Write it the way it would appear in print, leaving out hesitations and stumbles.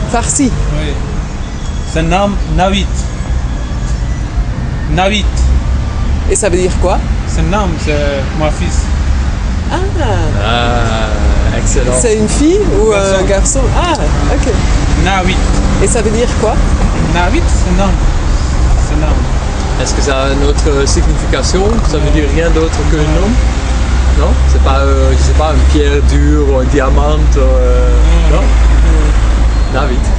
Farsi. Oui. Son nom, Nawit. Nawit. Et ça veut dire quoi? Son nom, c'est mon fils. Ah, Ah, excellent. c'est une fille ou un garçon? Ah, ok. Nawit. Et ça veut dire quoi? Nawit, c'est nom. C'est nom. Est-ce que ça a une autre signification? Ça veut dire rien d'autre que nom? Non? C'est pas, je sais pas, une pierre dure ou un diamant? Non? Nawit.